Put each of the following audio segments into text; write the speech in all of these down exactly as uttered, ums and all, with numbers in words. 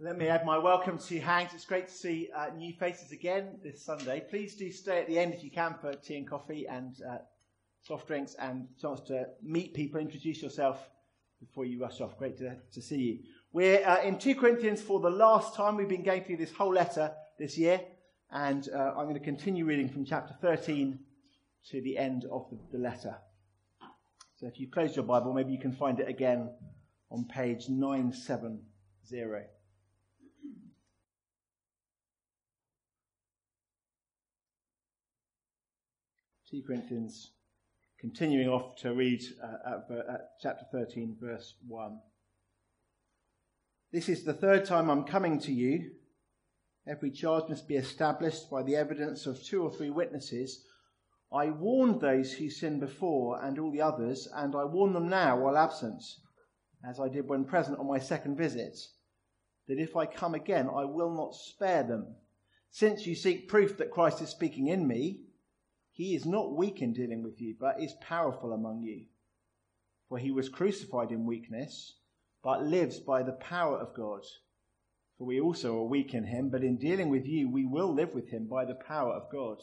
Let me add my welcome to Hangs. It's great to see uh, new faces again this Sunday. Please do stay at the end if you can for tea and coffee and uh, soft drinks and a chance to meet people, introduce yourself before you rush off. Great to, to see you. We're uh, in Second Corinthians for the last time. We've been going through this whole letter this year, and uh, I'm going to continue reading from chapter thirteen to the end of the, the letter. So if you close your Bible, maybe you can find it again on page nine seventy. Second Corinthians, continuing off to read uh, at, at chapter thirteen, verse one. This is the third time I'm coming to you. Every charge must be established by the evidence of two or three witnesses. I warned those who sinned before and all the others, and I warn them now while absent, as I did when present on my second visit, that if I come again, I will not spare them. Since you seek proof that Christ is speaking in me, he is not weak in dealing with you, but is powerful among you. For he was crucified in weakness, but lives by the power of God. For we also are weak in him, but in dealing with you, we will live with him by the power of God.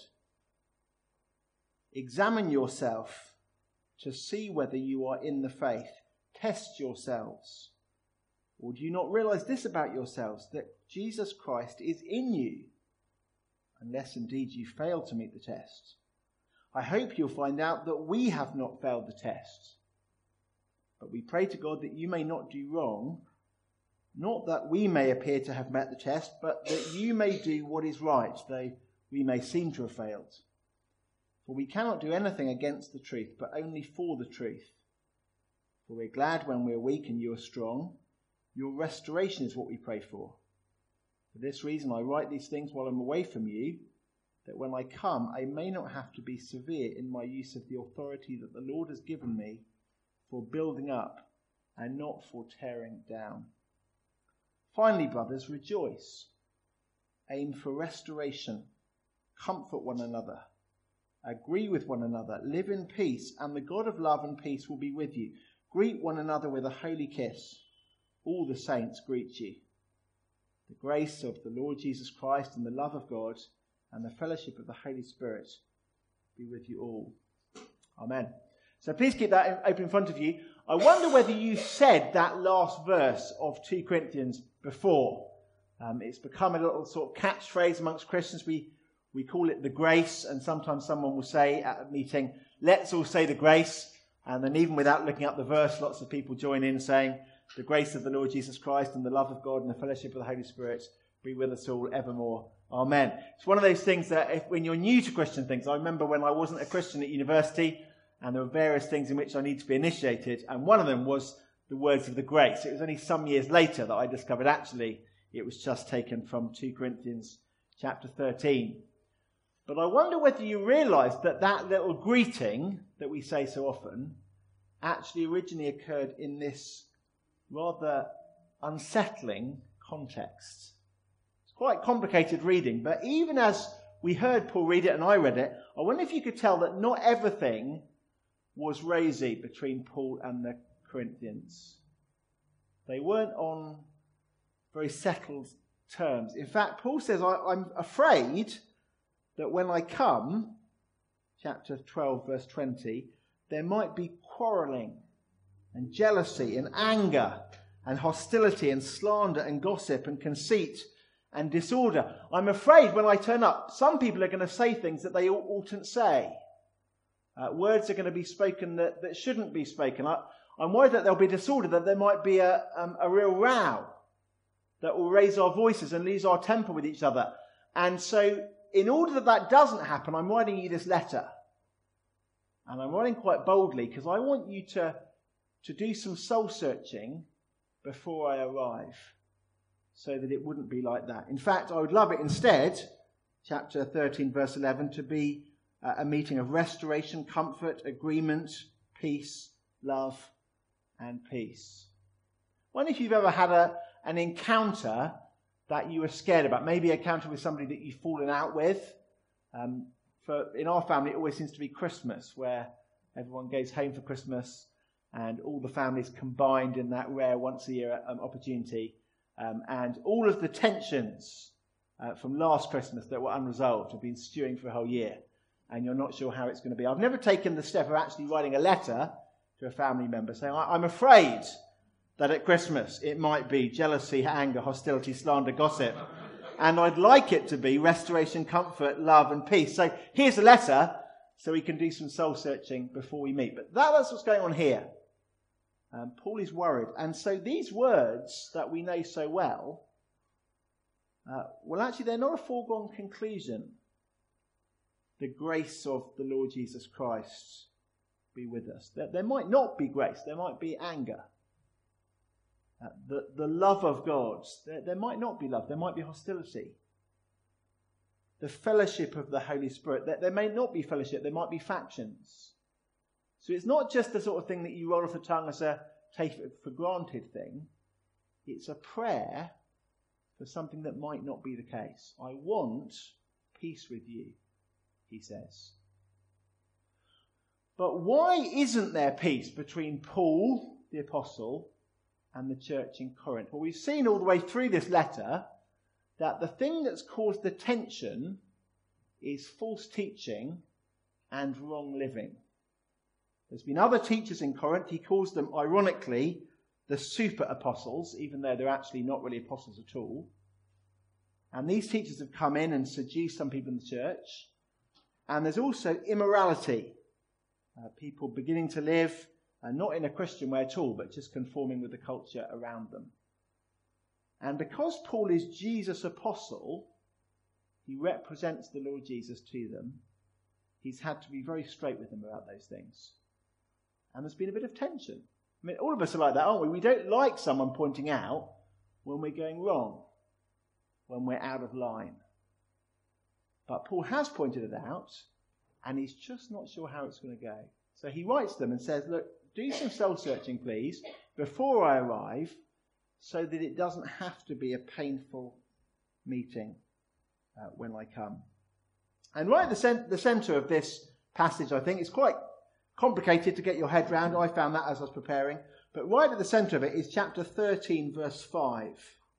Examine yourself to see whether you are in the faith. Test yourselves. Or do you not realize this about yourselves, that Jesus Christ is in you, unless indeed you fail to meet the test? I hope you'll find out that we have not failed the test. But we pray to God that you may not do wrong, not that we may appear to have met the test, but that you may do what is right, though we may seem to have failed. For we cannot do anything against the truth, but only for the truth. For we're glad when we're weak and you are strong. Your restoration is what we pray for. For this reason I write these things while I'm away from you, that when I come, I may not have to be severe in my use of the authority that the Lord has given me for building up and not for tearing down. Finally, brothers, rejoice. Aim for restoration. Comfort one another. Agree with one another. Live in peace, and the God of love and peace will be with you. Greet one another with a holy kiss. All the saints greet you. The grace of the Lord Jesus Christ and the love of God and the fellowship of the Holy Spirit be with you all. Amen. So please keep that open in front of you. I wonder whether you said that last verse of Second Corinthians before. Um, it's become a little sort of catchphrase amongst Christians. We we call it the grace, and sometimes someone will say at a meeting, let's all say the grace. And then even without looking up the verse, lots of people join in saying, the grace of the Lord Jesus Christ and the love of God and the fellowship of the Holy Spirit be with us all evermore. Amen. It's one of those things that if, when you're new to Christian things, I remember when I wasn't a Christian at university, and there were various things in which I needed to be initiated, and one of them was the words of the grace. It was only some years later that I discovered actually it was just taken from Second Corinthians chapter thirteen. But I wonder whether you realise that that little greeting that we say so often actually originally occurred in this rather unsettling context. It's quite complicated reading, but even as we heard Paul read it and I read it, I wonder if you could tell that not everything was rosy between Paul and the Corinthians. They weren't on very settled terms. In fact, Paul says, I, I'm afraid that when I come, chapter twelve, verse twenty, there might be quarrelling and jealousy and anger and hostility and slander and gossip and conceit and disorder. I'm afraid when I turn up, some people are going to say things that they oughtn't say. Uh, words are going to be spoken that, that shouldn't be spoken. I, I'm worried that there'll be disorder, that there might be a, um, a real row that will raise our voices and lose our temper with each other. And so in order that that doesn't happen, I'm writing you this letter. And I'm writing quite boldly because I want you to, to do some soul searching before I arrive so that it wouldn't be like that. In fact, I would love it instead, chapter thirteen, verse eleven, to be a meeting of restoration, comfort, agreement, peace, love, and peace. I wonder if you've ever had a, an encounter that you were scared about. Maybe an encounter with somebody that you've fallen out with. Um, for in our family, it always seems to be Christmas, where everyone goes home for Christmas and all the families combined in that rare once-a-year um, opportunity Um, and all of the tensions uh, from last Christmas that were unresolved have been stewing for a whole year. And you're not sure how it's going to be. I've never taken the step of actually writing a letter to a family member saying, I'm afraid that at Christmas it might be jealousy, anger, hostility, slander, gossip. And I'd like it to be restoration, comfort, love and peace. So here's a letter so we can do some soul searching before we meet. But that, that's what's going on here. Um, Paul is worried. And so these words that we know so well, uh, well, actually, they're not a foregone conclusion. The grace of the Lord Jesus Christ be with us. There, there might not be grace. There might be anger. Uh, the, the love of God. There, there might not be love. There might be hostility. The fellowship of the Holy Spirit. There, there may not be fellowship. There might be factions. So it's not just the sort of thing that you roll off the tongue as a take it for granted thing. It's a prayer for something that might not be the case. I want peace with you, he says. But why isn't there peace between Paul, the apostle, and the church in Corinth? Well, we've seen all the way through this letter that the thing that's caused the tension is false teaching and wrong living. There's been other teachers in Corinth. He calls them, ironically, the super apostles, even though they're actually not really apostles at all. And these teachers have come in and seduced some people in the church. And there's also immorality. Uh, people beginning to live, uh, not in a Christian way at all, but just conforming with the culture around them. And because Paul is Jesus' apostle, he represents the Lord Jesus to them. He's had to be very straight with them about those things. And there's been a bit of tension. I mean, all of us are like that, aren't we? We don't like someone pointing out when we're going wrong, when we're out of line. But Paul has pointed it out, and he's just not sure how it's going to go. So he writes them and says, look, do some soul searching, please, before I arrive, so that it doesn't have to be a painful meeting uh, when I come. And right at the, cent- the centre of this passage, I think, it's quite complicated to get your head round. I found that as I was preparing. But right at the centre of it is chapter thirteen, verse five.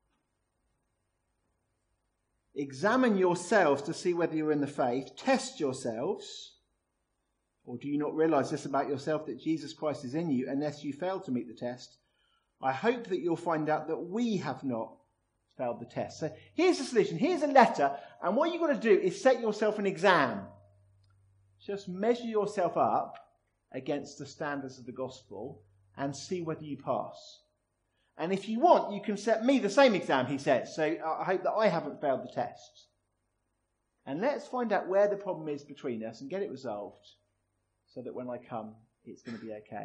Examine yourselves to see whether you're in the faith. Test yourselves. Or do you not realise this about yourself, that Jesus Christ is in you, unless you fail to meet the test? I hope that you'll find out that we have not failed the test. So here's the solution. Here's a letter. And what you've got to do is set yourself an exam. Just measure yourself up against the standards of the gospel and see whether you pass. And if you want, you can set me the same exam, he says. So I hope that I haven't failed the test. And let's find out where the problem is between us and get it resolved so that when I come, it's going to be okay.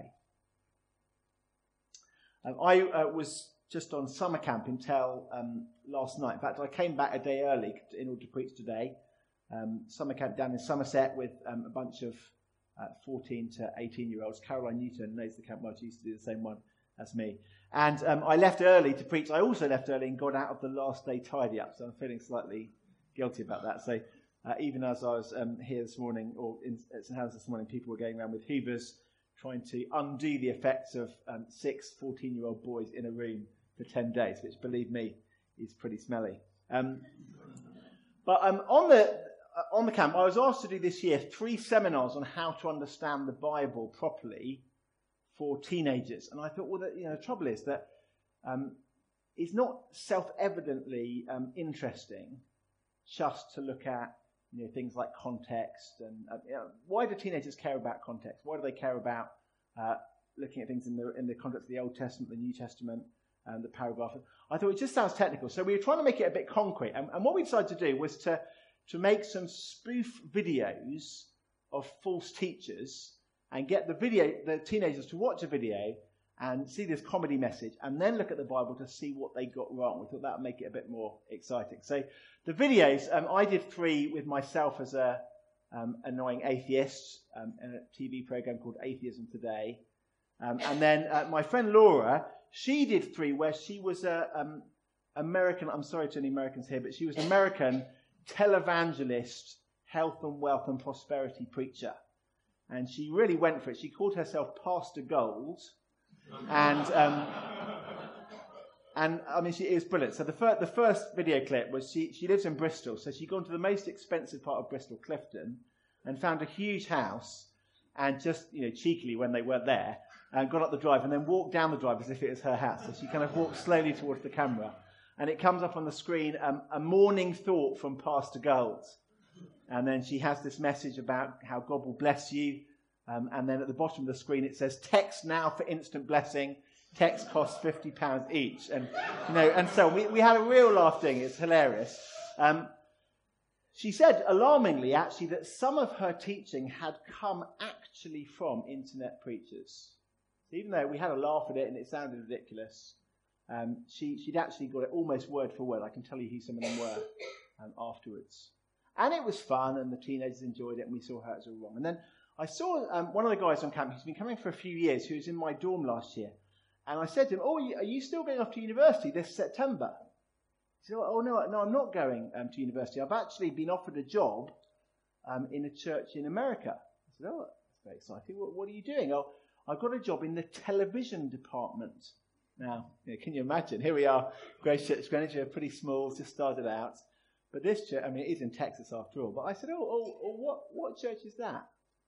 Um, I uh, was just on summer camp until um, last night. In fact, I came back a day early in order to preach today. Um, summer camp down in Somerset with um, a bunch of uh, fourteen to eighteen year olds. Caroline Newton knows the camp well. She used to do the same one as me. And um, I left early to preach. I also left early and got out of the last day tidy up. So I'm feeling slightly guilty about that. So uh, even as I was um, here this morning, or in, at St Helens this morning, people were going around with hoovers trying to undo the effects of um, six fourteen-year-old boys in a room for ten days, which, believe me, is pretty smelly. Um, but um, on the uh, on the camp, I was asked to do this year three seminars on how to understand the Bible properly for teenagers. And I thought, well, the, you know, the trouble is that um, it's not self-evidently um, interesting just to look at, you know, things like context. And uh, you know, why do teenagers care about context? Why do they care about uh, looking at things in the in the context of the Old Testament, the New Testament, and the paragraph? I thought it just sounds technical. So we were trying to make it a bit concrete. And, and what we decided to do was to, to make some spoof videos of false teachers and get the video, the teenagers to watch a video and see this comedy message and then look at the Bible to see what they got wrong. We thought that would make it a bit more exciting. So the videos, um, I did three with myself as a um, annoying atheist um, in a T V program called Atheism Today. Um, and then uh, my friend Laura, she did three where she was a um, American, I'm sorry to any Americans here, but she was an American televangelist, health and wealth and prosperity preacher. And she really went for it. She called herself Pastor Gold. And um, And, I mean, she, it was brilliant. So the, fir- the first video clip was she, she lives in Bristol. So she'd gone to the most expensive part of Bristol, Clifton, and found a huge house. And just, you know, cheekily when they weren't there, and got up the drive and then walked down the drive as if it was her house. So she kind of walked slowly towards the camera. And it comes up on the screen, um, a morning thought from Pastor Gold. And then she has this message about how God will bless you. Um, and then at the bottom of the screen it says, text now for instant blessing. Text costs fifty pounds each. And, you know, and so we, we had a real laugh doing it. It's hilarious. Um, she said, alarmingly, actually, that some of her teaching had come actually from internet preachers. So even though we had a laugh at it and it sounded ridiculous, um, she, she'd actually got it almost word for word. I can tell you who some of them were um, afterwards. And it was fun, and the teenagers enjoyed it, and we saw how it was all wrong. And then I saw um, one of the guys on camp who's been coming for a few years, who was in my dorm last year. And I said to him, oh, are you still going off to university this September? He said, oh, no, no, I'm not going um, to university. I've actually been offered a job um, in a church in America. I said, oh, that's very exciting. What, what are you doing? Oh, I've got a job in the television department. Now, you know, can you imagine? Here we are, Grace Church Greenwich, pretty small, just started out. But this church, I mean, it is in Texas after all. But I said, oh, oh, oh what, what church is that?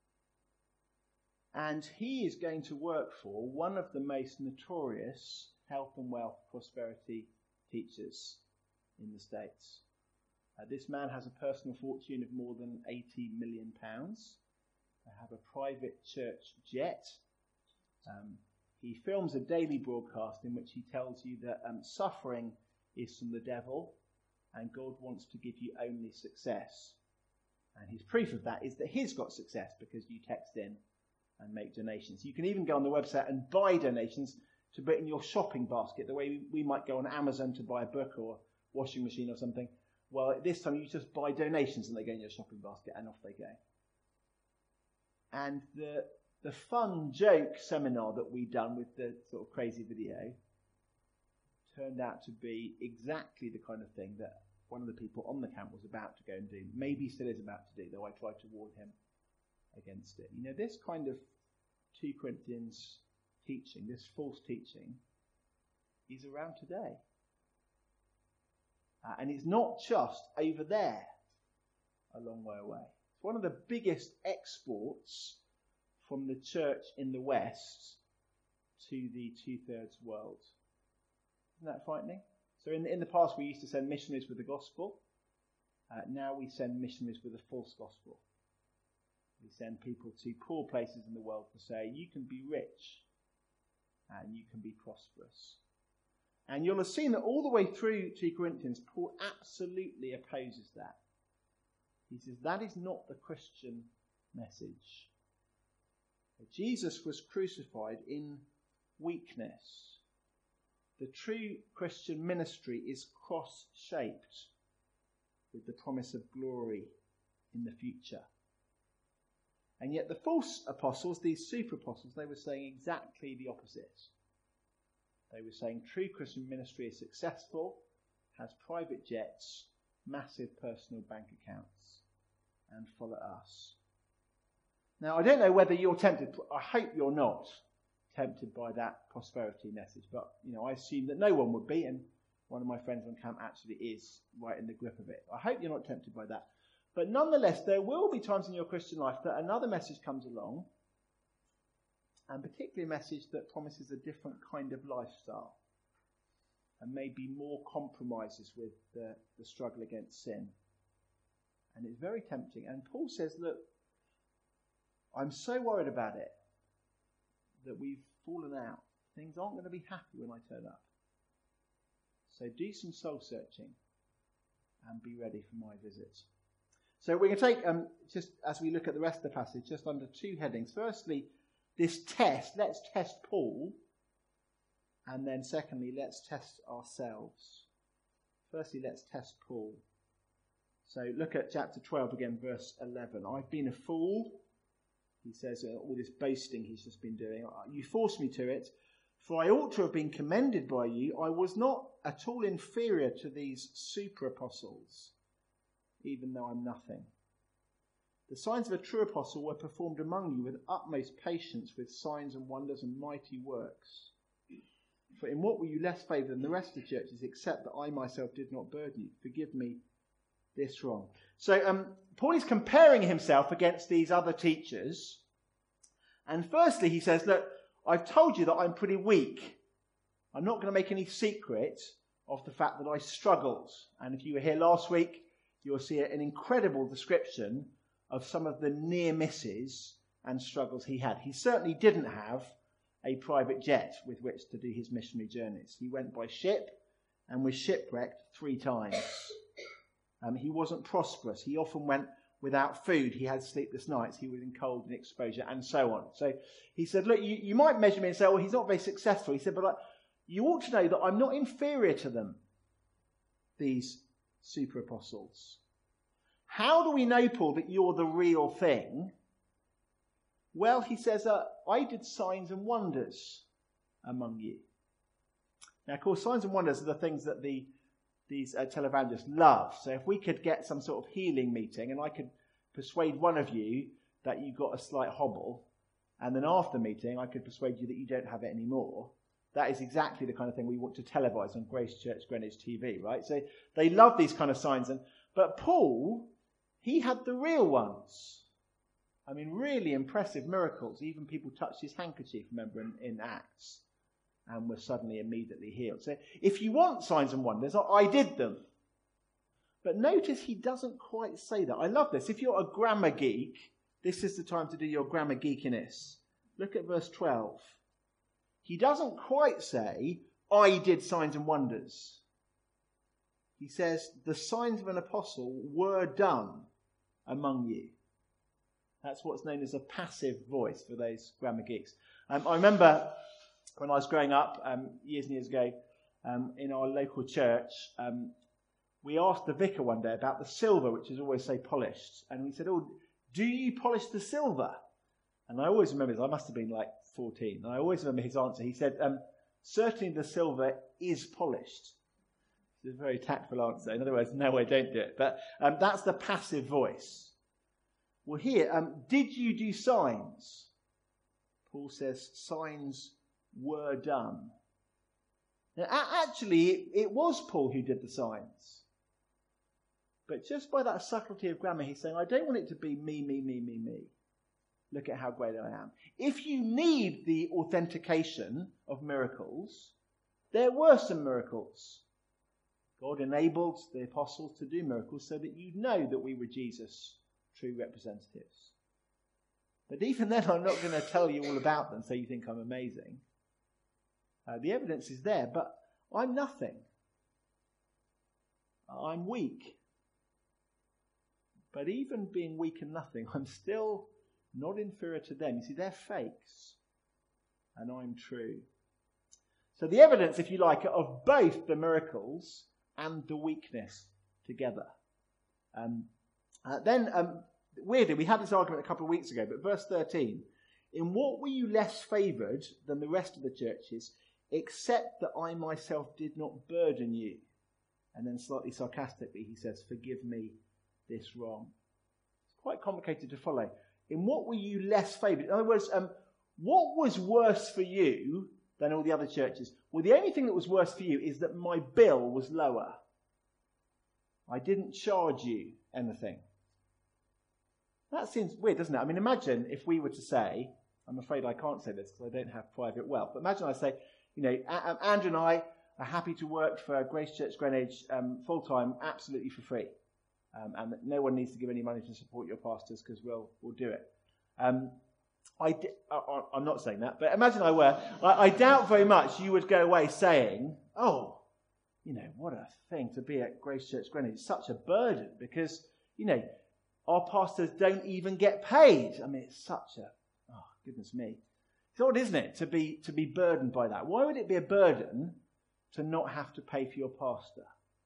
And he is going to work for one of the most notorious health and wealth prosperity teachers in the States. Uh, this man has a personal fortune of more than eighty million pounds. They have a private church jet. Um, he films a daily broadcast in which he tells you that um, suffering is from the devil and God wants to give you only success. And his proof of that is that he's got success because you text in and make donations. You can even go on the website and buy donations to put in your shopping basket, the way we, we might go on Amazon to buy a book or a washing machine or something. Well, at this time you just buy donations and they go in your shopping basket and off they go. And the the fun joke seminar that we'd done with the sort of crazy video turned out to be exactly the kind of thing that one of the people on the camp was about to go and do. Maybe still is about to do, though I tried to warn him against it. You know, this kind of two Corinthians teaching, this false teaching, is around today. Uh, and it's not just over there, a long way away. It's one of the biggest exports from the church in the West to the two-thirds world. Isn't that frightening? So in the, in the past we used to send missionaries with the gospel. Uh, now we send missionaries with a false gospel. We send people to poor places in the world to say, you can be rich and you can be prosperous. And you'll have seen that all the way through two Corinthians, Paul absolutely opposes that. He says that is not the Christian message. Jesus was crucified in weakness. The true Christian ministry is cross-shaped with the promise of glory in the future. And yet the false apostles, these super apostles, they were saying exactly the opposite. They were saying true Christian ministry is successful, has private jets, massive personal bank accounts, and follow us. Now, I don't know whether you're tempted, I hope you're not tempted by that prosperity message, but, you know, I assume that no one would be, and one of my friends on camp actually is right in the grip of it. I hope you're not tempted by that. But nonetheless, there will be times in your Christian life that another message comes along, and particularly a message that promises a different kind of lifestyle, and maybe more compromises with the, the struggle against sin. And it's very tempting. And Paul says, look, I'm so worried about it that we've fallen out. Things aren't going to be happy when I turn up. So do some soul searching and be ready for my visit. So we're going to take, um, just as we look at the rest of the passage, just under two headings. Firstly, this test, let's test Paul. And then secondly, let's test ourselves. Firstly, let's test Paul. So look at chapter twelve again, verse eleven. I've been a fool. He says, uh, all this boasting he's just been doing. You forced me to it, for I ought to have been commended by you. I was not at all inferior to these super apostles, even though I'm nothing. The signs of a true apostle were performed among you with utmost patience, with signs and wonders and mighty works. For in what were you less favoured than the rest of the churches, except that I myself did not burden you? Forgive me this wrong. So um, Paul is comparing himself against these other teachers. And firstly, he says, look, I've told you that I'm pretty weak. I'm not going to make any secret of the fact that I struggled. And if you were here last week, you'll see an incredible description of some of the near misses and struggles he had. He certainly didn't have a private jet with which to do his missionary journeys. He went by ship and was shipwrecked three times. Um, he wasn't prosperous. He often went without food. He had sleepless nights. He was in cold and exposure and so on. So he said, look, you, you might measure me and say, well, he's not very successful. He said, but like, you ought to know that I'm not inferior to them, these super apostles. How do we know, Paul, that you're the real thing? Well, he says, uh, I did signs and wonders among you. Now, of course, signs and wonders are the things that the these uh, televangelists love. So if we could get some sort of healing meeting and I could persuade one of you that you got a slight hobble, and then after the meeting I could persuade you that you don't have it anymore, that is exactly the kind of thing we want to televise on Grace Church Greenwich T V, right? So they love these kind of signs. And but Paul, he had the real ones. I mean, really impressive miracles. Even people touched his handkerchief, remember, in, in Acts, and were suddenly immediately healed. So if you want signs and wonders, I did them. But notice he doesn't quite say that. I love this. If you're a grammar geek, this is the time to do your grammar geekiness. Look at verse twelve. He doesn't quite say, I did signs and wonders. He says, the signs of an apostle were done among you. That's what's known as a passive voice for those grammar geeks. Um, I remember when I was growing up, um, years and years ago, um, in our local church, um, we asked the vicar one day about the silver, which is always so polished. And we said, oh, do you polish the silver? And I always remember this. I must have been like fourteen. And I always remember his answer. He said, um, certainly the silver is polished. It's a very tactful answer. In other words, no, I don't do it. But um, that's the passive voice. Well, here, um, did you do signs? Paul says signs were done. Now, actually, it, it was Paul who did the signs. But just by that subtlety of grammar, he's saying, I don't want it to be me, me, me, me, me. Look at how great I am. If you need the authentication of miracles, there were some miracles. God enabled the apostles to do miracles so that you know that we were Jesus' true representatives. But even then, I'm not going to tell you all about them so you think I'm amazing. Uh, the evidence is there, but I'm nothing. I'm weak. But even being weak and nothing, I'm still not inferior to them. You see, they're fakes, and I'm true. So the evidence, if you like, of both the miracles and the weakness together. Um, uh, then, um, weirdly, we had this argument a couple of weeks ago, but verse thirteen, in what were you less favoured than the rest of the churches, except that I myself did not burden you? And then slightly sarcastically, he says, forgive me this wrong. It's quite complicated to follow. In what were you less favoured? In other words, um, what was worse for you than all the other churches? Well, the only thing that was worse for you is that my bill was lower. I didn't charge you anything. That seems weird, doesn't it? I mean, imagine if we were to say, I'm afraid I can't say this because I don't have private wealth, but imagine I say, you know, Andrew and I are happy to work for Grace Church Greenwich um, full-time, absolutely for free. Um, and that no one needs to give any money to support your pastors because we'll, we'll do it. Um, I di- I, I'm not saying that, but imagine I were. I, I doubt very much you would go away saying, oh, you know, what a thing to be at Grace Church Greenwich. It's such a burden because, you know, our pastors don't even get paid. I mean, it's such a, oh, goodness me. It's odd, isn't it, to be, to be burdened by that? Why would it be a burden to not have to pay for your pastor?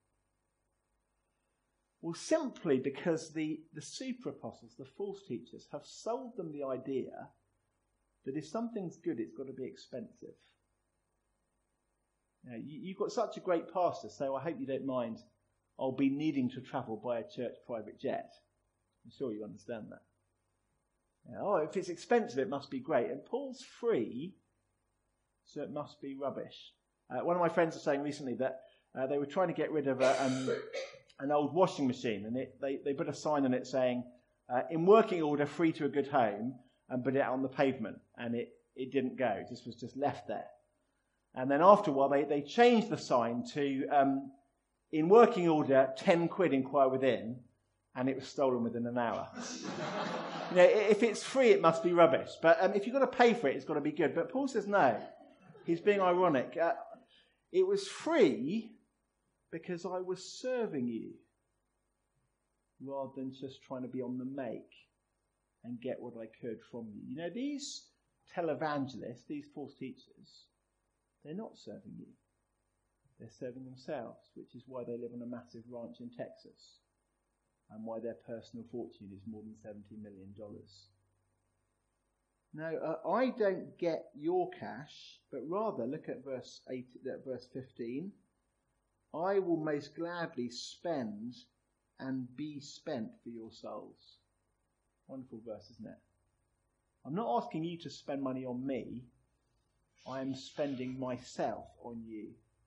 Well, simply because the, the super apostles, the false teachers, have sold them the idea that if something's good, it's got to be expensive. You know, you, you've got such a great pastor, so I hope you don't mind. I'll be needing to travel by a church private jet. I'm sure you understand that. You know, oh, if it's expensive, it must be great. And Paul's free, so it must be rubbish. Uh, one of my friends was saying recently that uh, they were trying to get rid of a, um, an old washing machine, and it, they, they put a sign on it saying, uh, in working order, free to a good home, and put it out on the pavement, and it, it didn't go. It just was just left there. And then after a while, they, they changed the sign to, um, in working order, ten quid, inquire within, and it was stolen within an hour. You know, if it's free, it must be rubbish. But um, if you've got to pay for it, it's got to be good. But Paul says no. He's being ironic. Uh, it was free because I was serving you, rather than just trying to be on the make and get what I could from you. You know, these televangelists, these false teachers, they're not serving you. They're serving themselves, which is why they live on a massive ranch in Texas and why their personal fortune is more than seventy million dollars. No, uh, I don't get your cash, but rather, look at verse eight, uh, verse fifteen. I will most gladly spend and be spent for your souls. Wonderful verse, isn't it? I'm not asking you to spend money on me. I am spending myself on you.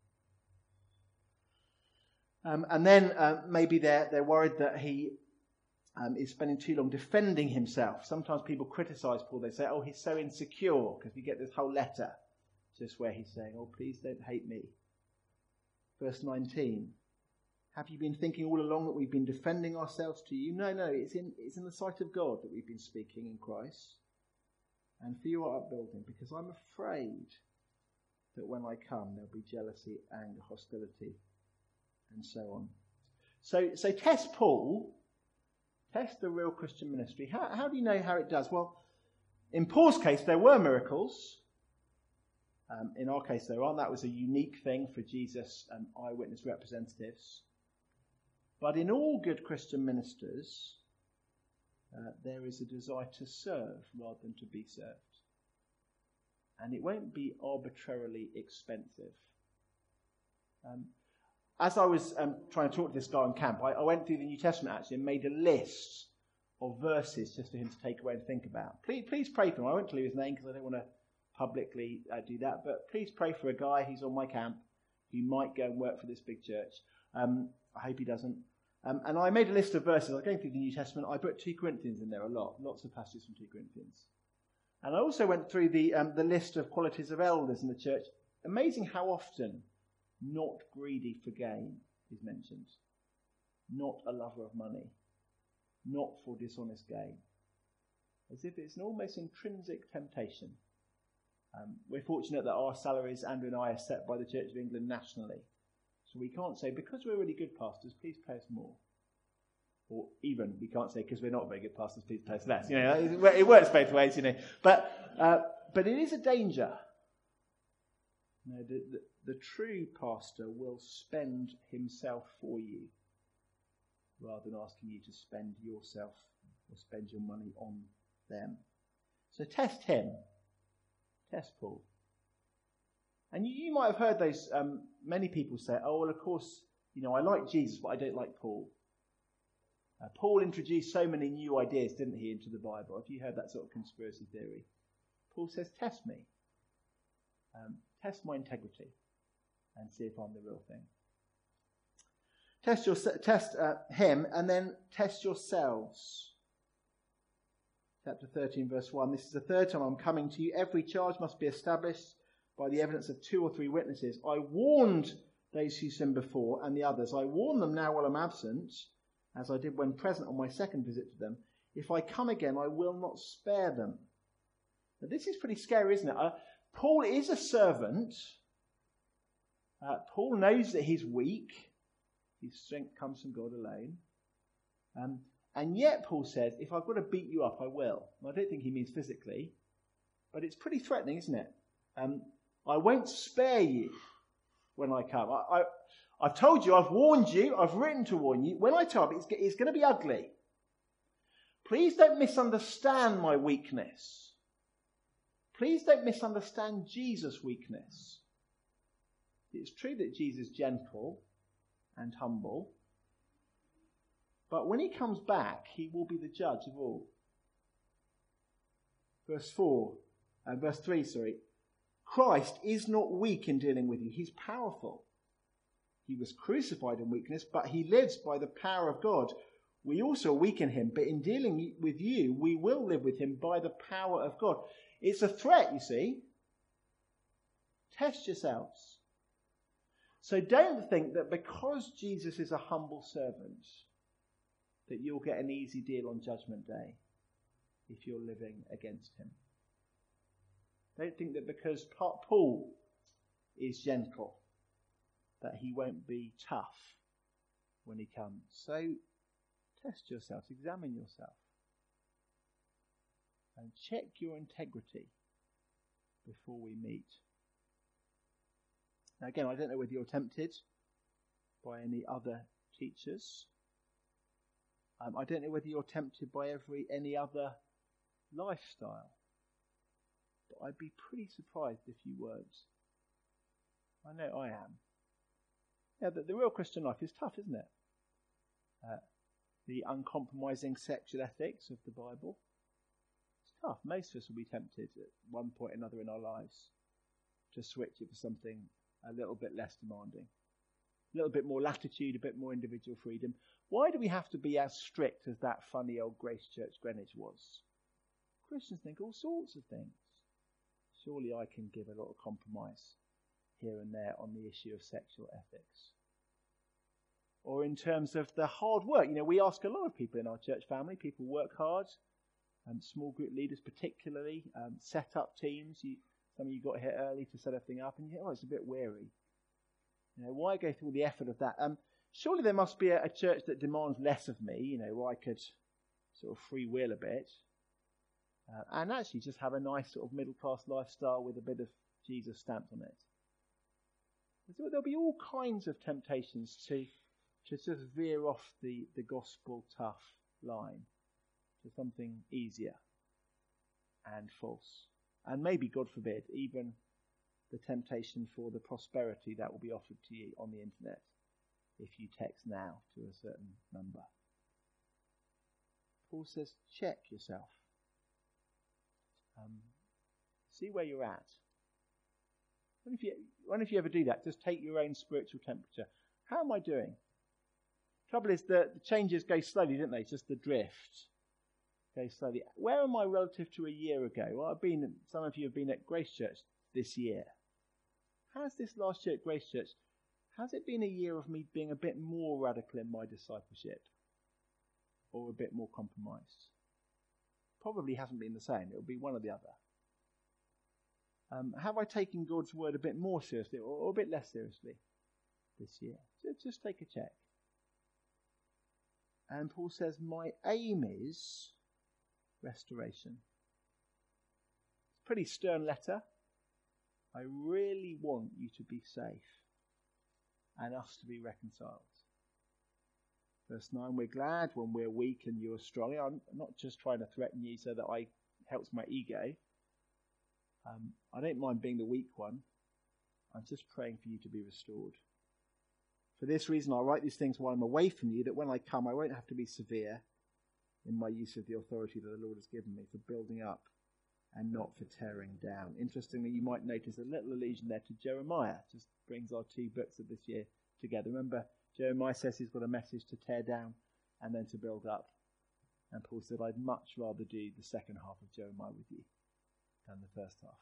Um, and then uh, maybe they're, they're worried that he um, is spending too long defending himself. Sometimes people criticize Paul. They say, oh, he's so insecure, because we get this whole letter just where he's saying, oh, please don't hate me. Verse nineteen. Have you been thinking all along that we've been defending ourselves to you? No, no, it's in, it's in the sight of God that we've been speaking in Christ. And for your upbuilding, because I'm afraid that when I come, there'll be jealousy, anger, hostility, and so on. So, so test Paul, test the real Christian ministry. How, how do you know how it does? Well, in Paul's case, there were miracles. Um, in our case, there aren't. That was a unique thing for Jesus and eyewitness representatives. But in all good Christian ministers, uh, there is a desire to serve rather than to be served. And it won't be arbitrarily expensive. Um, as I was um, trying to talk to this guy on camp, I, I went through the New Testament actually and made a list of verses just for him to take away and think about. Please, please pray for him. I won't tell you his name because I don't want to publicly uh, do that, but please pray for a guy who's on my camp who might go and work for this big church. Um, I hope he doesn't. Um, and I made a list of verses. I was going through the New Testament. I put two Corinthians in there a lot, lots of passages from two Corinthians. And I also went through the um, the list of qualities of elders in the church. Amazing how often not greedy for gain is mentioned. Not a lover of money. Not for dishonest gain. As if it's an almost intrinsic temptation. Um, we're fortunate that our salaries, Andrew and I, are set by the Church of England nationally. So we can't say, because we're really good pastors, please pay us more. Or even, we can't say, because we're not very good pastors, please pay us less. You know, it, it works both ways, you know. But uh, but it is a danger. You know, the, the, the true pastor will spend himself for you, rather than asking you to spend yourself or spend your money on them. So test him. Test Paul. And you, you might have heard those, um, many people say, oh, well, of course, you know, I like Jesus, but I don't like Paul. Uh, Paul introduced so many new ideas, didn't he, into the Bible? Have you heard that sort of conspiracy theory? Paul says, test me. Um, test my integrity and see if I'm the real thing. Test, your, test uh, him and then test yourselves. Chapter thirteen, verse one. This is the third time I'm coming to you. Every charge must be established by the evidence of two or three witnesses. I warned those who sinned before and the others. I warn them now while I'm absent, as I did when present on my second visit to them. If I come again, I will not spare them. Now, this is pretty scary, isn't it? Uh, Paul is a servant. Uh, Paul knows that he's weak. His strength comes from God alone. Um, and yet, Paul says, if I've got to beat you up, I will. Well, I don't think he means physically, but it's pretty threatening, isn't it? Um, I won't spare you when I come. I, I, I've told you, I've warned you, I've written to warn you. When I tell you, it's, it's going to be ugly. Please don't misunderstand my weakness. Please don't misunderstand Jesus' weakness. It's true that Jesus is gentle and humble, but when he comes back, he will be the judge of all. Verse four, uh, verse three, sorry. Christ is not weak in dealing with you. He's powerful. He was crucified in weakness, but he lives by the power of God. We also weaken him, but in dealing with you, we will live with him by the power of God. It's a threat, you see. Test yourselves. So don't think that because Jesus is a humble servant, that you'll get an easy deal on Judgment Day if you're living against him. Don't think that because Paul is gentle, that he won't be tough when he comes. So test yourselves, examine yourself, and check your integrity before we meet. Now again, I don't know whether you're tempted by any other teachers. Um, I don't know whether you're tempted by every any other lifestyle. But I'd be pretty surprised if you weren't. I know I am. Yeah, the, the real Christian life is tough, isn't it? Uh, the uncompromising sexual ethics of the Bible. It's tough. Most of us will be tempted at one point or another in our lives to switch it for something a little bit less demanding. A little bit more latitude, a bit more individual freedom. Why do we have to be as strict as that funny old Grace Church Greenwich was? Christians think all sorts of things. Surely I can give a lot of compromise here and there on the issue of sexual ethics. Or in terms of the hard work. You know, we ask a lot of people in our church family. People work hard. Um, small group leaders particularly. Um, set up teams. You, some of you got here early to set everything up. And you think, oh, it's a bit weary. You know, why go through all the effort of that? Um, surely there must be a, a church that demands less of me. You know, where I could sort of freewheel a bit. Uh, and actually just have a nice sort of middle-class lifestyle with a bit of Jesus stamped on it. So there'll be all kinds of temptations to, to just veer off the, the gospel tough line to something easier and false. And maybe, God forbid, even the temptation for the prosperity that will be offered to you on the internet if you text now to a certain number. Paul says, check yourself. Um, see where you're at. What if you, what if you ever do that? Just take your own spiritual temperature. How am I doing? Trouble is that the changes go slowly, don't they? Just the drift goes slowly. Where am I relative to a year ago? Well, I've been. Some of you have been at Grace Church this year. How's this last year at Grace Church? Has it been a year of me being a bit more radical in my discipleship, or a bit more compromised? Probably hasn't been the same. It'll be one or the other. Um, have I taken God's word a bit more seriously or, or a bit less seriously this year? So just take a check. And Paul says, my aim is restoration. It's a pretty stern letter. I really want you to be safe and us to be reconciled. Verse nine, we're glad when we're weak and you are strong. I'm not just trying to threaten you so that I helps my ego. Um, I don't mind being the weak one. I'm just praying for you to be restored. For this reason, I write these things while I'm away from you, that when I come, I won't have to be severe in my use of the authority that the Lord has given me for building up and not for tearing down. Interestingly, you might notice a little allusion there to Jeremiah. Just brings our two books of this year together. Remember, Jeremiah says he's got a message to tear down and then to build up. And Paul said, I'd much rather do the second half of Jeremiah with you than the first half.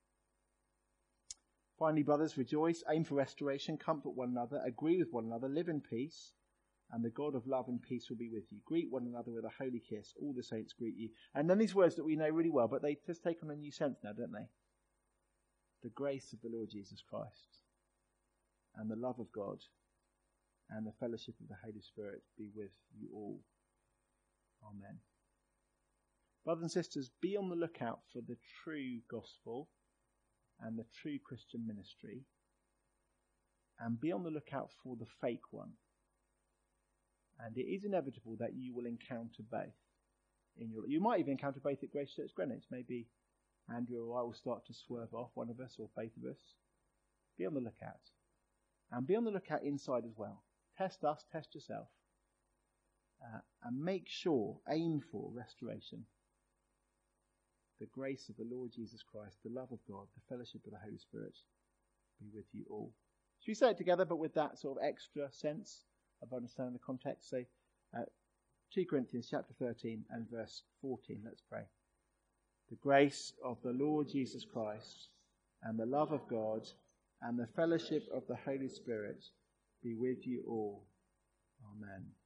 Finally, brothers, rejoice, aim for restoration, comfort one another, agree with one another, live in peace, and the God of love and peace will be with you. Greet one another with a holy kiss. All the saints greet you. And then these words that we know really well, but they just take on a new sense now, don't they? The grace of the Lord Jesus Christ and the love of God and the fellowship of the Holy Spirit be with you all. Amen. Brothers and sisters, be on the lookout for the true gospel and the true Christian ministry, and be on the lookout for the fake one. And it is inevitable that you will encounter both. In your, you might even encounter both at Grace Church Greenwich. Maybe Andrew or I will start to swerve off, one of us or both of us. Be on the lookout. And be on the lookout inside as well. Test us, test yourself. Uh, and make sure, aim for restoration. the grace of the Lord Jesus Christ, the love of God, the fellowship of the Holy Spirit be with you all. Should we say it together, but with that sort of extra sense of understanding the context? So, uh, two Corinthians chapter thirteen and verse fourteen. Let's pray. The grace of the Lord Jesus Christ and the love of God and the fellowship of the Holy Spirit be with you all. Amen.